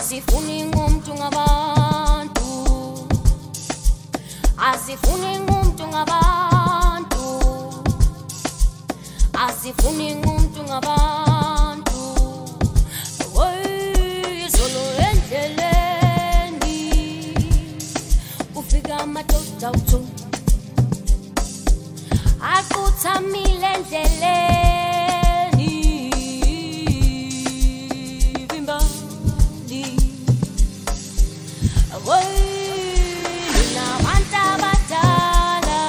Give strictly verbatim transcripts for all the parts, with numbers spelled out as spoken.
Asifuni ngumuntu ngabantu, asifuni ngumuntu ngabantu, asifuni ngumuntu ngabantu. Oy, solo endleleni ufika amadoda uthu aquthamile endleleni bimbali. Oy, nina abantu abadala,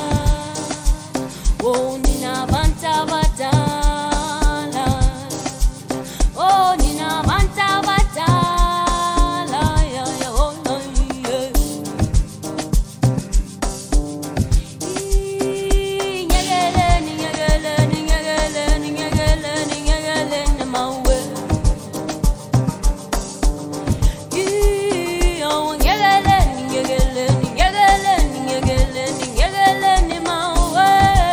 oh nina abantu abadala, oh nina abantu abadala, yeah, yeah, oh, yeah. Nyegeleni, nyegeleni, nyegeleni, nyegeleni, nyegeleni mawe. Oh, nyegeleni, nyegeleni, nyegeleni, nyegeleni, nyegeleni mawe.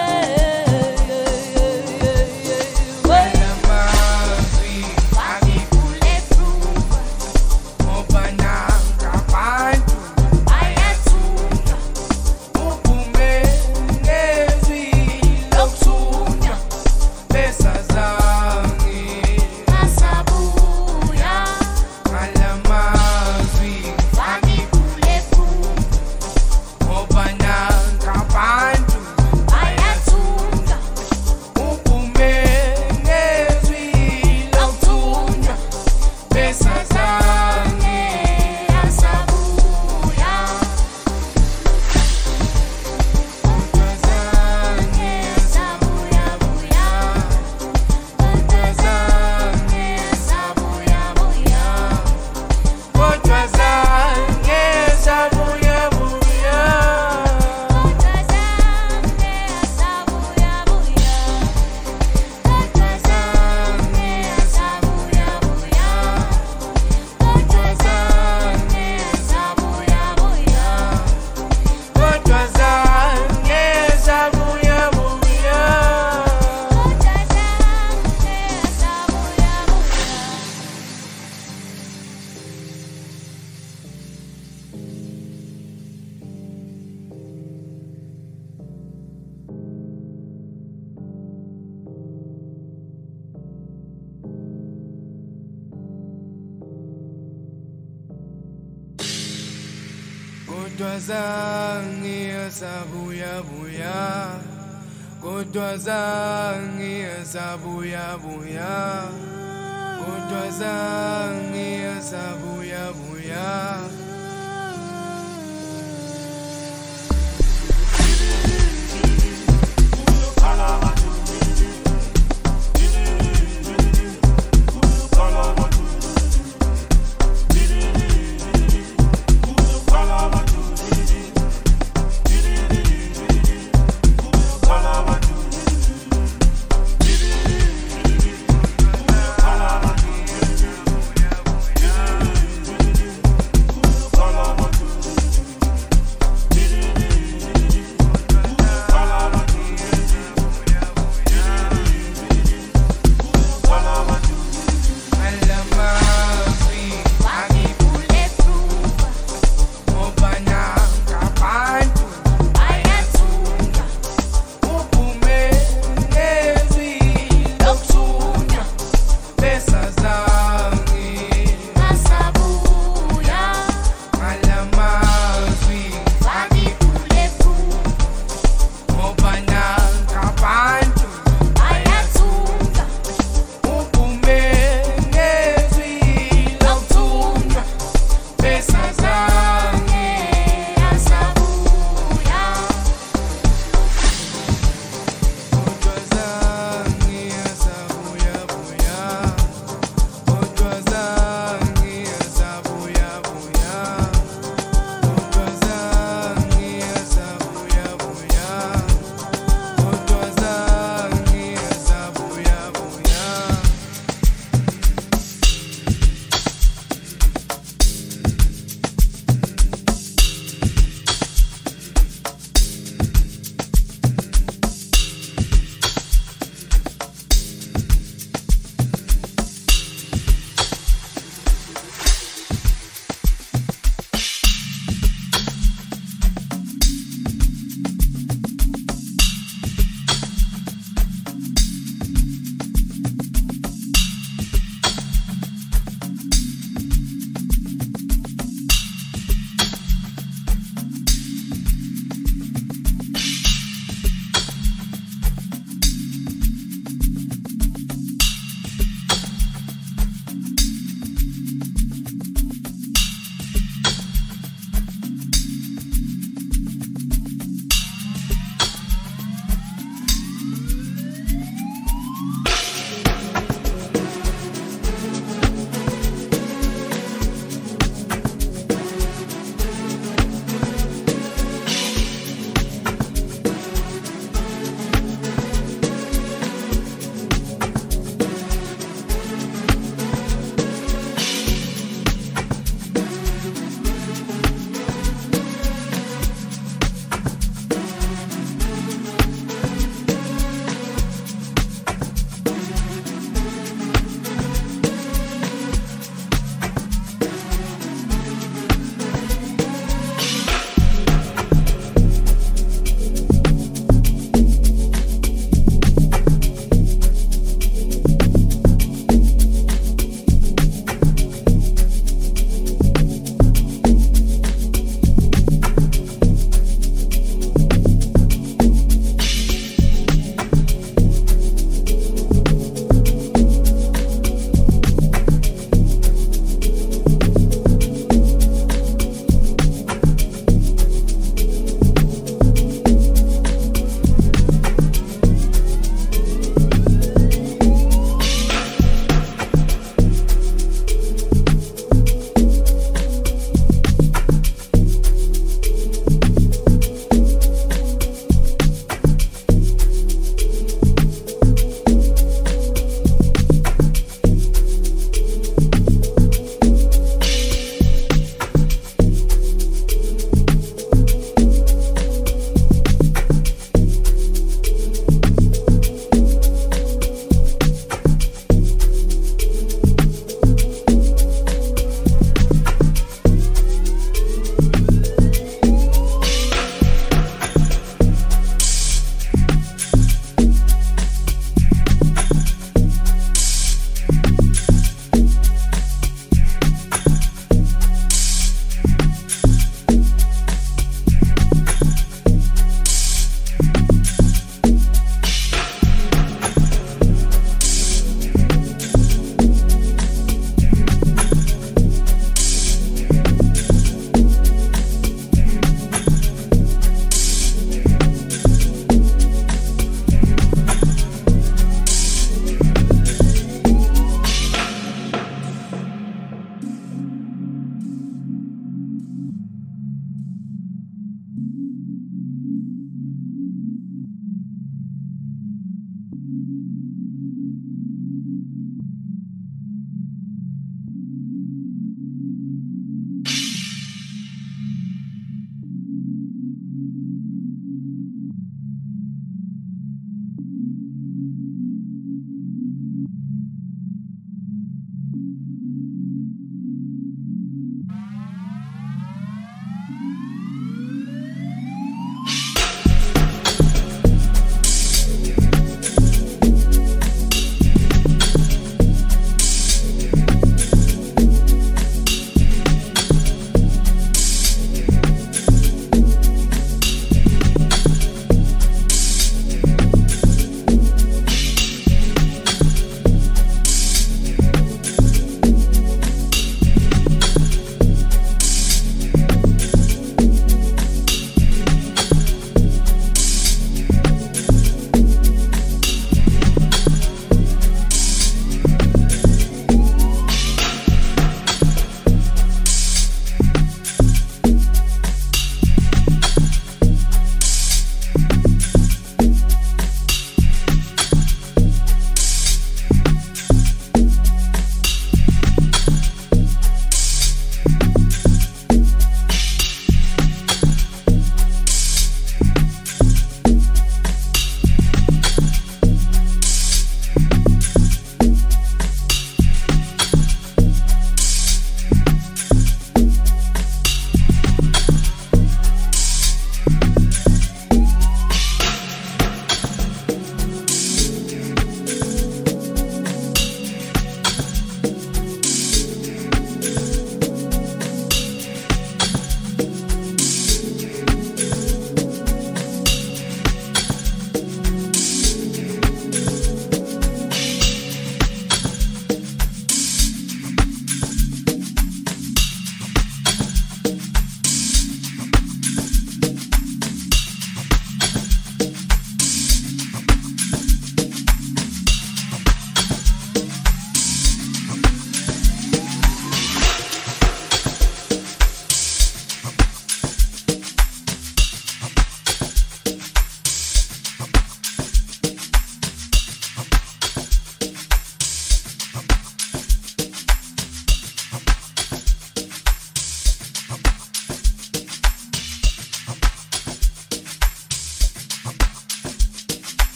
Kodwa zange asabuya buya, kodwa zange asabuya buya, kodwa zange asabuya buya.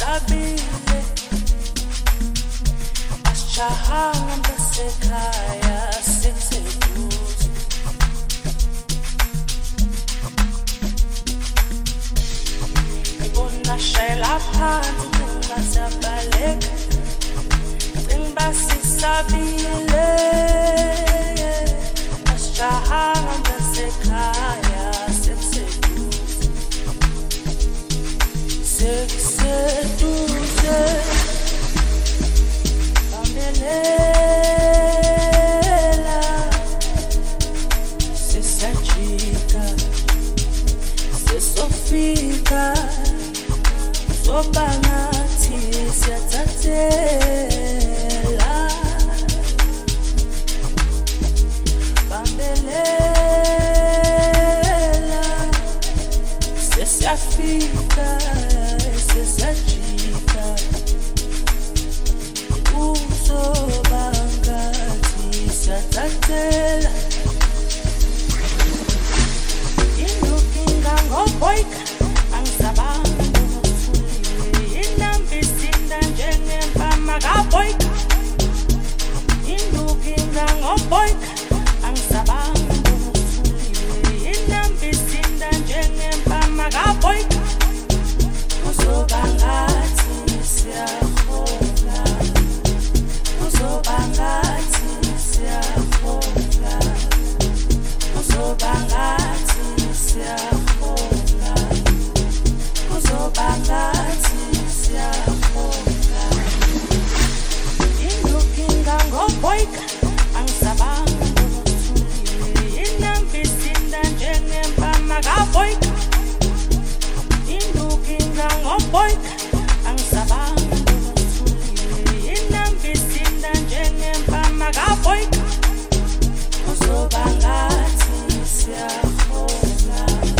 sesabile asijahanga sekhaya sekuseduze ibona shayela phansi kungasabaleka cimba sisabile asijahanga sekhaya sekuseduze sekuseduze bambelela sesajika sesofika sobangathi siyathathela bambelela sesiyafika sesajika uzobangathi siyathathela indokinga ngoboyka angisabanga ngokufulile inambisinda njengempama kaboyka indokinga ngoboyka angisabanga ngokufulile inambisinda njengempama kaboyka uzobangathi siyahola uzobangathi siyahola uzobangathi siyahola uzobangathi siyahola indokinga ngoboyka angisabanga ngokufulile inambisinda njengempama kaboyka indokinga ngoboyka angisabanga ngokufulile inambisinda njengempama kaboyka uzobangathi siyahola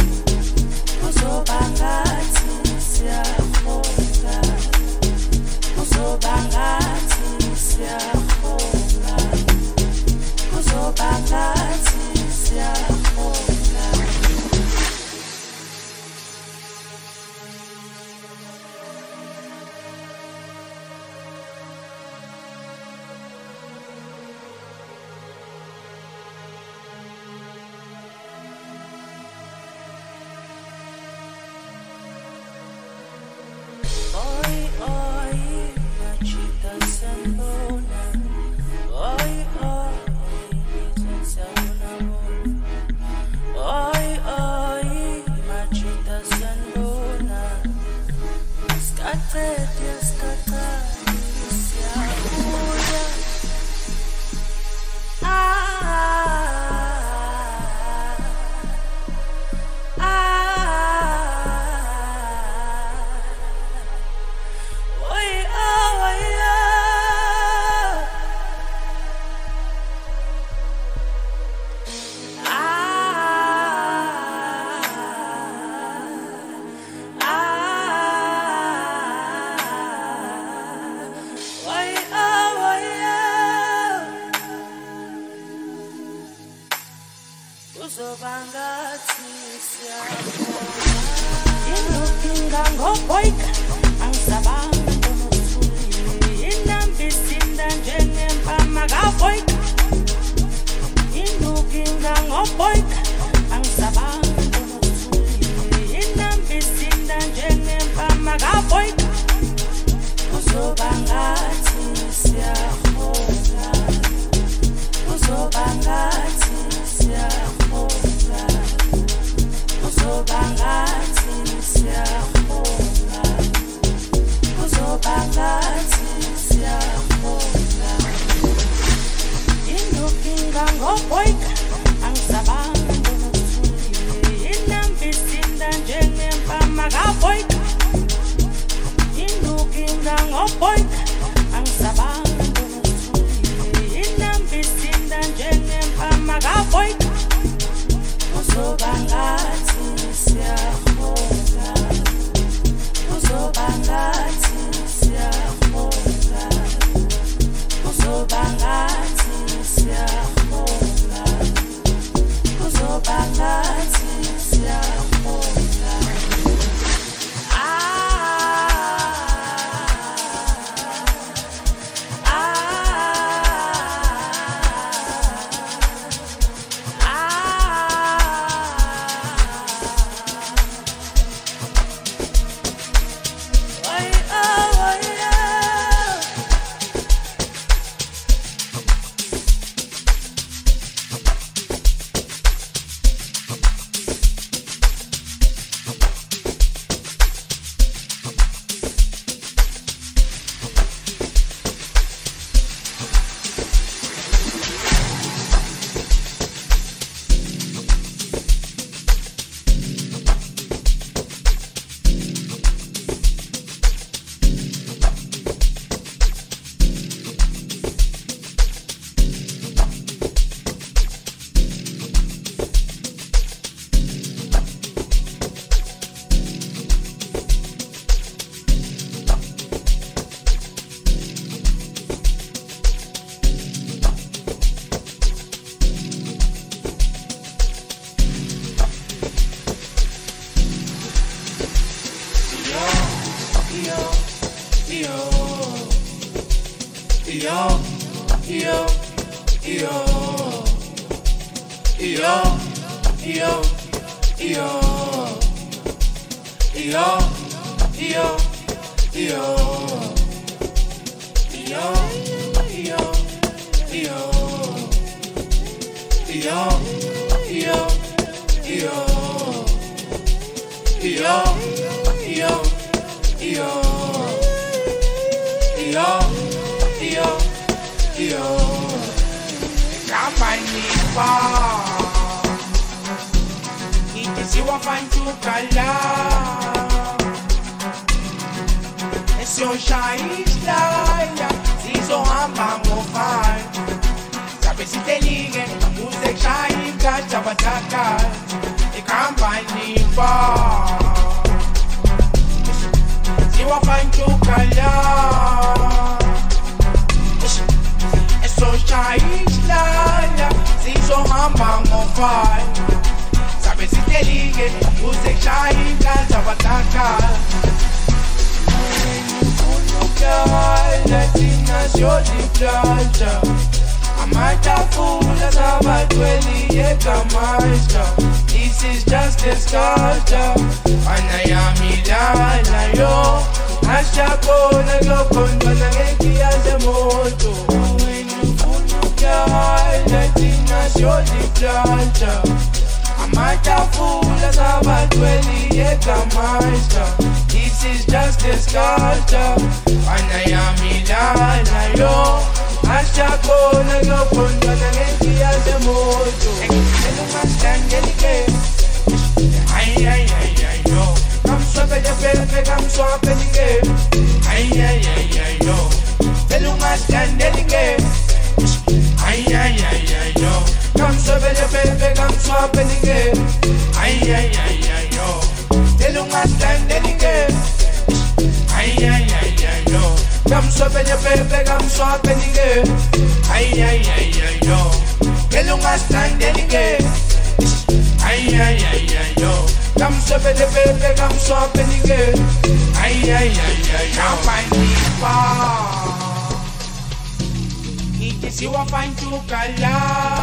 uzobangathi siyahola uzobangathi siyahola uzobangathi siyahola Oi, oi, machita sambona. Oi, oi, machita sambona. Oi, oi, machita sambona. Skate, skate, siakuya. Ah, ah, ah. Uzobangathi siyahola indokinga ngoboyka angisabanga ngokufulile inambisinda njengempama kaboyka indokinga ngoboyka angisabanga ngokufulile inambisinda njengempama kaboyka uzobangathi siyahola uzobangathi siyahola uzobangathi siyahola Yo, yo, yo, yo, yo, yo, yo, yo, yo, yo, yo, yo, yo, yo, yo, yo. Yo, yo, Kamanipa Ikisiwa fantukala Esyo shaishlaya Sizo hamba mofai Sabe sitelige Musek shaika chabataka Ikamanipa Siwa fantukala So shaishlaya Sizo hamba mofai Sabe sitelige Musek shaika chabataka Latina playa Amatafula sabatweli yekamaisha This is just a starter Anayamilana yo Ashakona yokondo na ngeki ya zemoto Latina playa Amatafula sabatweli yekamaisha This is just a starter Anayamilana yo Ashakona yokondo na ngeki ya zemoto Elungastangelike Ay ay ay ay yo Come swape de pepe, come swape the game Ay ay ay ay yo Elungastangelike Ay ay ay ay yo Come swape de pepe, come swape the game Ay ay ay ay yo Elungastangelike Ay ay ay ay yo Come swape de pepe, come swape the game Ay ay ay ay yo Elungastangelike Ay ay ay ay yo Come swape de pepe, come swape the game Ay ay ay ay yo Kamanipa Ikisiwa fantukala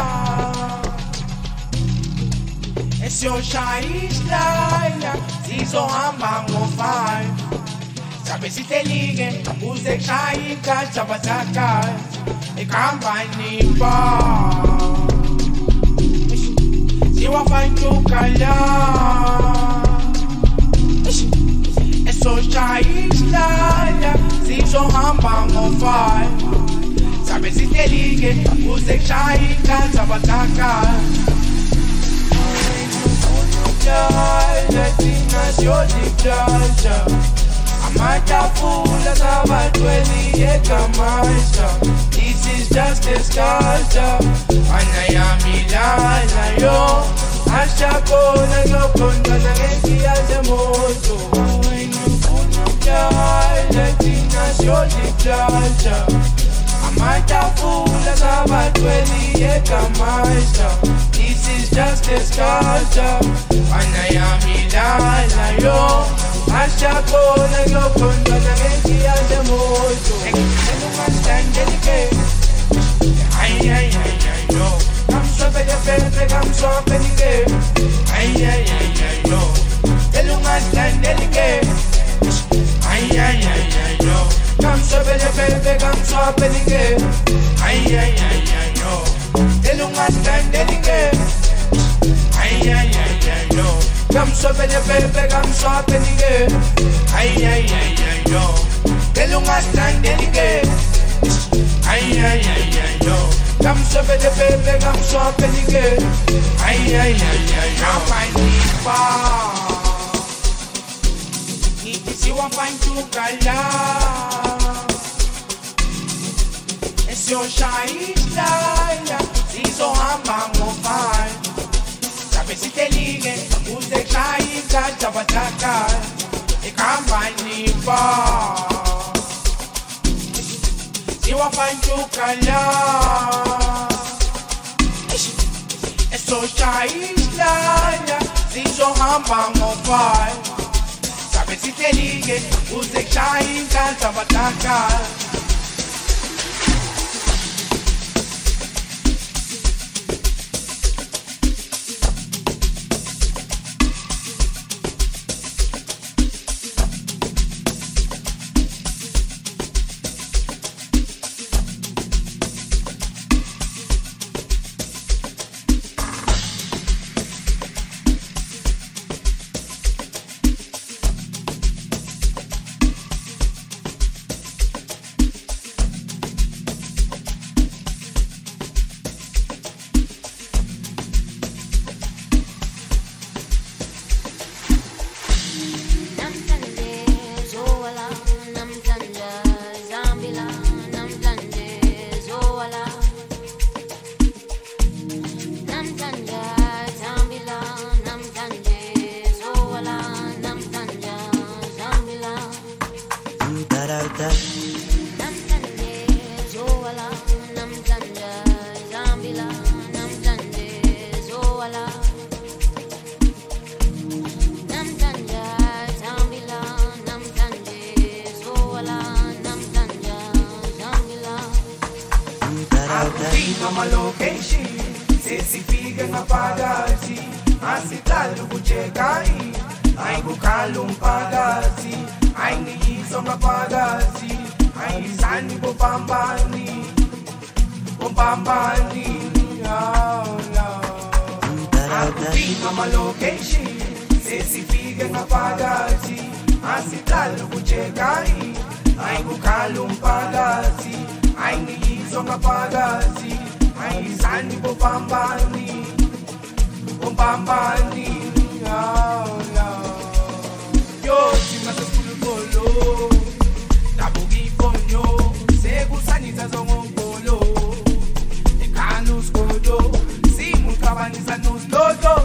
Esyo shaishlaya Sizo hamba mofai Sabe sitelige Musek shaika chabataka Ikamanipa Siwa fantukala Eso shaishlaya Sizo hamba mofai Sabe sitelige Musek shaika chabataka Latina playa Amatafula sabatweli yekamaisha This is just a starter Anayamilana yo Ashakona yokondo na ngeki ya zemoto Latina playa Amatafula sabatweli yekamaisha This is just a starter Anayamilana yo Ashakona yokondo na ngeki ya zemoto Elungastangelike Ay ay ay ay yo Come swape de pepe, come swape the game Ay ay ay ay yo Elungastangelike Ay ay ay ay yo Come swape de pepe, come swape the game Ay ay ay ay yo Elungastangelike Ay ay ay ay yo Come swape de pepe, come swape the game Ay ay ay ay yo Elungastangelike Ay ay ay ay yo Come swape de pepe, come swape the game Ay ay ay ay yo Kamanipa Ikisiwa fantukala Esyo shaishlaya Sizo hamba mofai Sabe sitelige Musek shaika chabataka Ikamanipa Siwa fantukala Eso shaishlaya Sizo hamba mofai Sabe sitelige Musek shaika chabataka Akufika malocation sesifike ngaphakathi asiqala ukucheka ayikukhala umphakathi ayingiyizo ngaphakathi ayisani bopambani bopambani akufika malocation sesifike ngaphakathi asiqala ukucheka ayikukhala umphakathi ayingiyizo ngaphakathi ayisani bopambani bopambani yo simasesipulukolo dabukifonyo sekusanisa zongongolo ekhanu skodo simukabanisa noslodo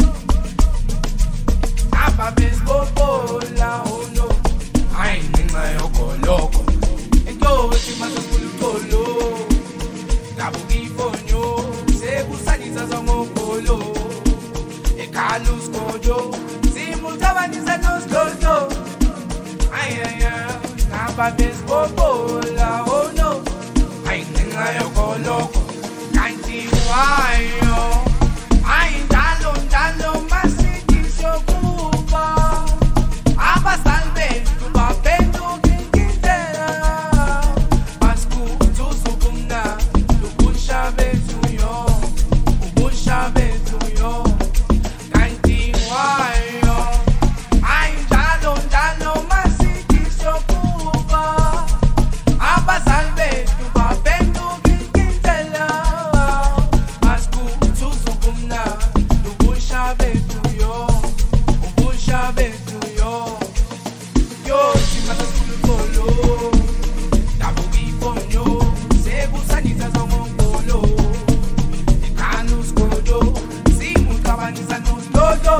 ababesipopola ono ayingenxa yokoloko yo simasesipulukolo dabukifonyo sekusanisa zongongolo ekhanu skodo simukabanisa noslodo ayaya ababesipopola ono ayingenxa yokoloko kanti wayo ayindalo ndalo masikishokuba abazali bethu baphenduka inkindlela basikuzuza ubumnandi ubusha bethu yo ubusha bethu yo kanti wayo ayindalo ndalo masikishokuba abazali bethu baphenduka inkindlela basikuzuza ubumnandi ubusha bethu yo ubusha bethu yo yo simasesipulukolo dabukifonyo sekusanisa zongongolo ekhanu skodo simukabanisa noslodo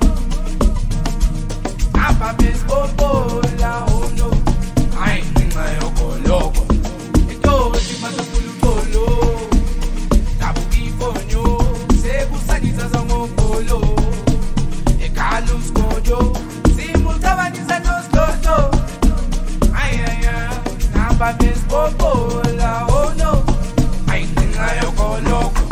ababesipopola ono ayingenxa yokoloko eto simasesipulukolo dabukifonyo sekusanisa zongongolo ekhanu skodo simukabanisa noslodo ayaya ababesipopola ono ayingenxa yokoloko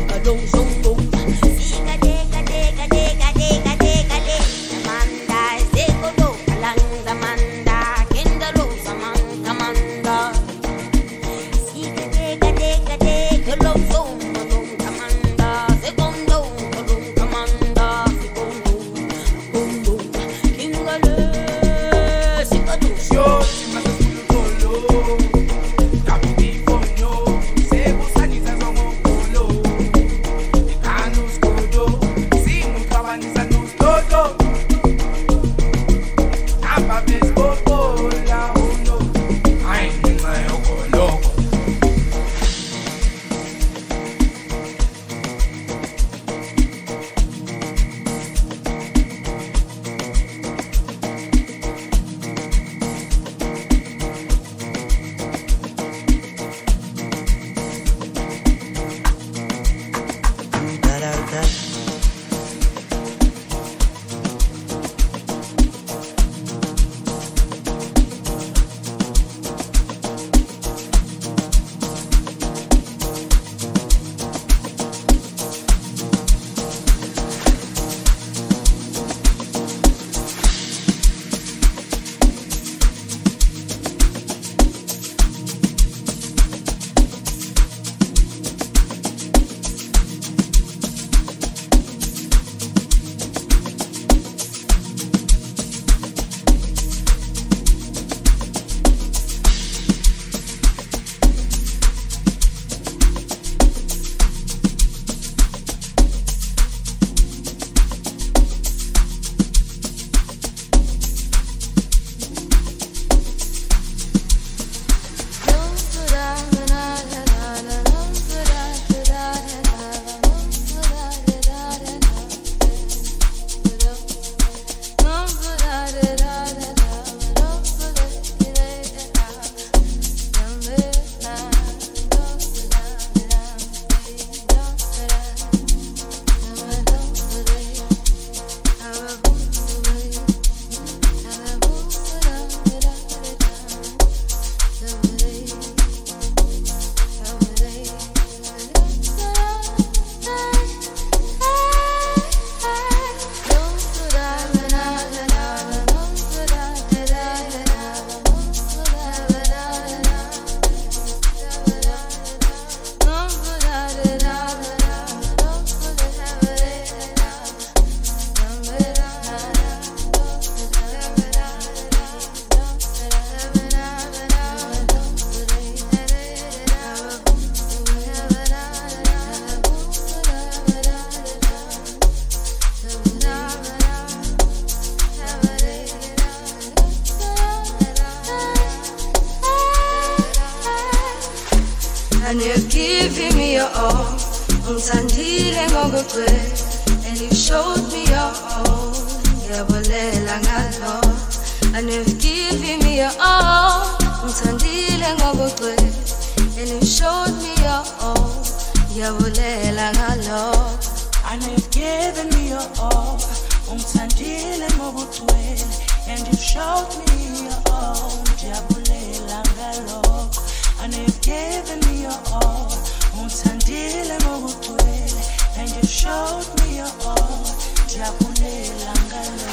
And you're giving me your all. Ungithandile ngokugcwele. And you showed me your all. Ngiyabolela ngalo. And you've given me your all. Ungithandile ngokugcwele. And you showed me your all. Ngiyabolela ngalo. And you've given me your all. Ungithandile ngokugcwele. And you showed me your all. Ngiyabolela ngalo. And you've given me your all. Ungithandile ngokugcwele. And you showed me your all. Ngiyabolela ngalo.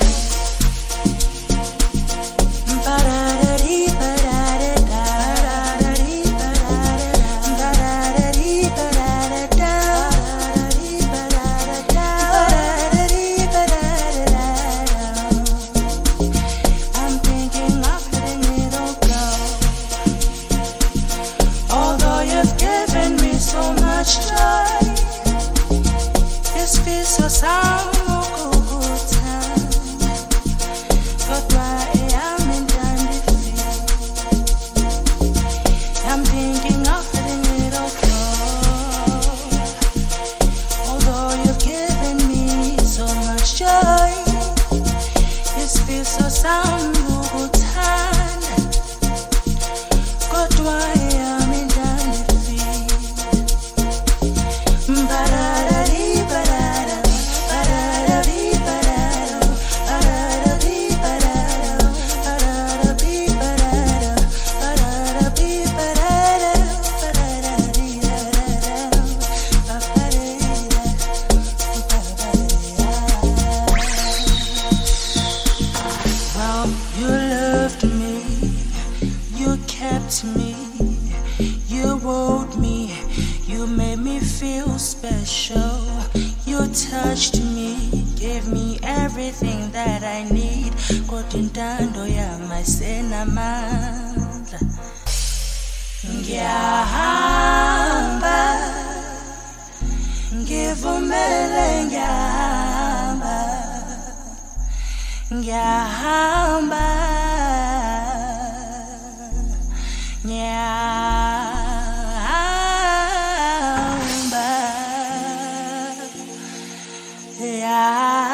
Ba-da-da-dee, ba-da-da-da, da-da-dee, ba-da-da-da, da-da-dee, ba-da-da-da, da-da-dee, ba-da-da-da, da-da-dee, ba-da-da-da. I'm thinking of letting it all go. Although you've given me so much joy, this piece of sound Ba-da-da-dee, ba-da-da, special. You touched me, gave me everything that I need. Kotintando ya masena mandla. Ngiyahamba, ngivumele ngiyahamba, ngiyahamba, ngiyahamba, yeah,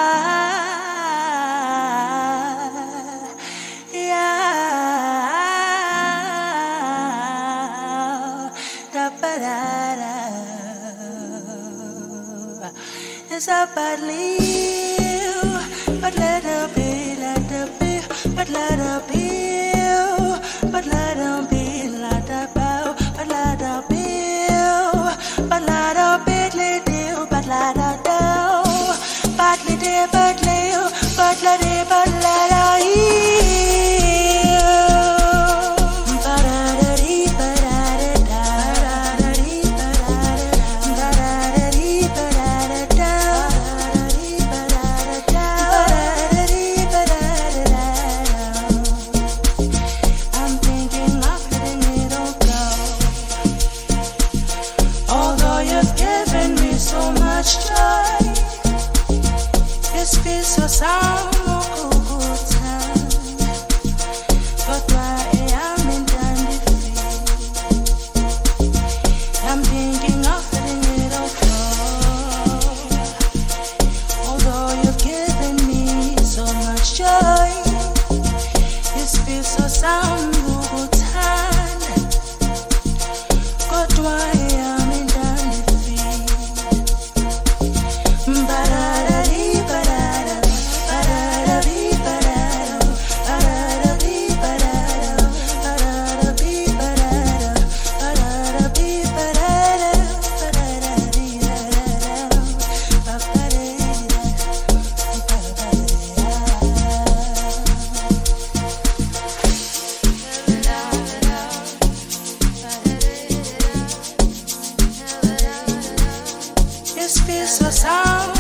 yeah, da ba da da. It's a bad live, but let her be, let her be, but let her be, but let her be, let her bow, but let her be, but let her be, let her, but let her do, but let her, but let her, but let her, but let her heal. This feels so sound.